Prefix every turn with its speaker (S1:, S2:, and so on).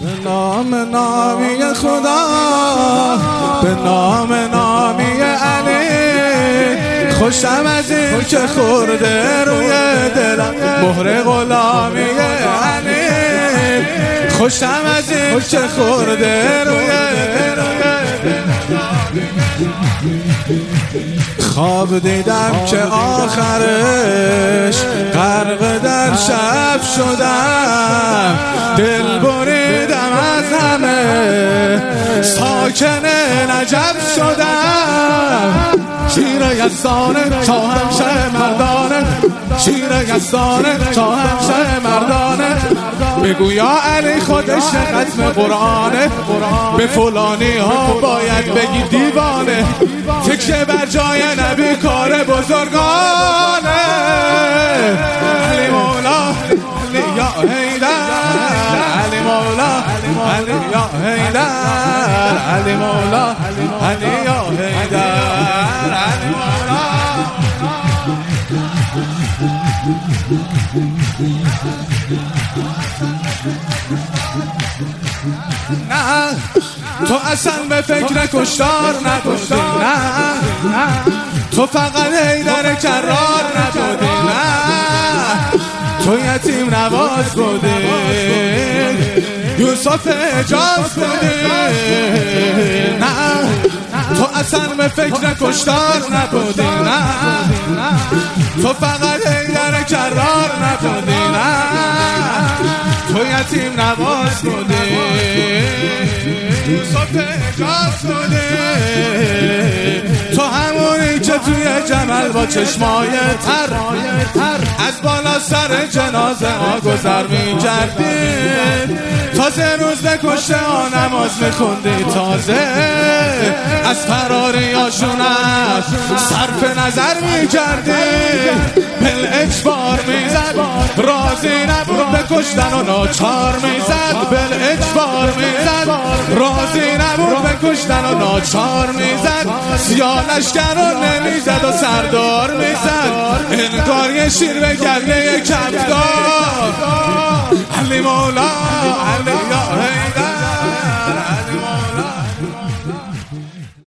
S1: به نام نامی خدا، به نام نامی علی، خوشم از این که خورده روی دلم مهر غلامی علی، خوشم از این که خورده روی دلم. خواب دیدم که آخرش غرق در شب شدم، دل بریدم از همه ساکن نجف شدم. شیر یزدانه تا همشه مردانه، شیر یزدانه تا همشه مردانه. بگو یا علی خودش ختم قرآنه، به فلانی ها باید بگی دیوانه. فکر بر جای نبی کار بزرگانه. علی مولا علی یا حیدر، علی مولا علی یا حیدر، علی مولا علی یا حیدر، علی مولا. نه تو اصلا به فکر کشتار نبودی، نه تو فقط حیدر کرار نبودی، نه تو یتیم نواز بودی، یوسف حجاز بودی. نه تو اصلا به فکر کشتار نبودی، نه تو فقط حیدر کرار نبودی، نه تو یتیم نواز بودی، یوسف حجاز بودی. تو همونی که توی جمل با چشمای تر از بالا سر جنازه ها گذر می کردی. تازه روز به کشته ها نماز میخوندی، تازه از فراریاشونت صرف نظر میکردی. بل اجبار میزد راضی نبود به کشتن و ناچار میزد، بل اجبار میزد راضی نبود به کشتن و ناچار میزد. سیاه لشکر رو نمیزد و سردار میزد، انگار یه شیر به گله کفتار. علی مولا